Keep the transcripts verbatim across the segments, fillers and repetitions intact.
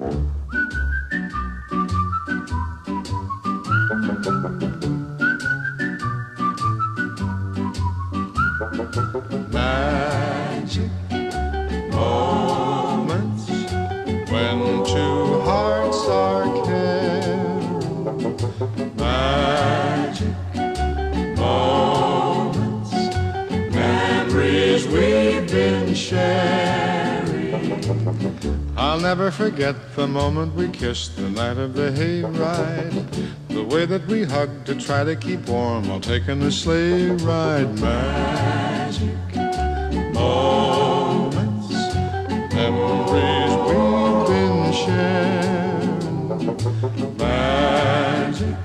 Magic moments when two hearts are caring. Magic moments, memories we've been sharing. I'll never forget the moment we kissed the night of the hayride. The way that we hugged to try to keep warm while taking the sleigh ride. Magic moments, memories we've been sharing. Magic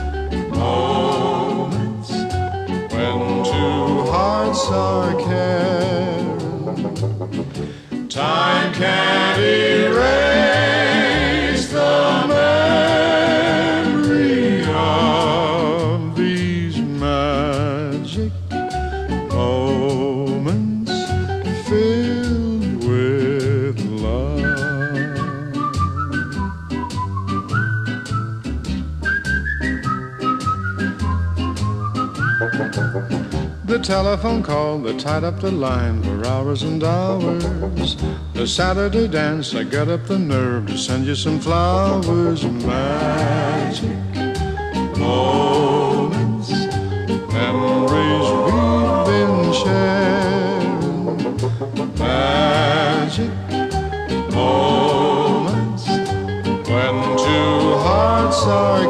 moments when two hearts are caring. Time can't erase the memory of these magic moments filled with love. The telephone call that tied up the line for hours and hours. The Saturday dance, I got up the nerve to send you some flowers. Magic moments, memories we've been sharing. Magic moments when two hearts are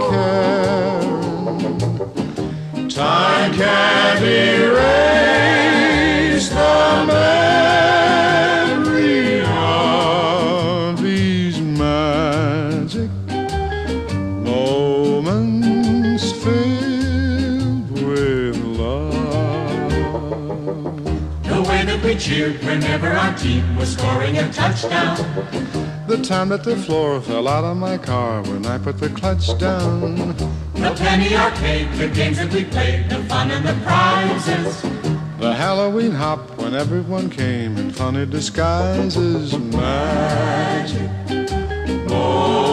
caring. Time can't erase the memory of these magic moments filled with love. The way that we cheered whenever our team was scoring a touchdown. The time that the floor fell out of my car when I put the clutch down. The penny arcade, the games that we played, the fun and the prizes. The Halloween hop when everyone came in funny disguises. Magic moments.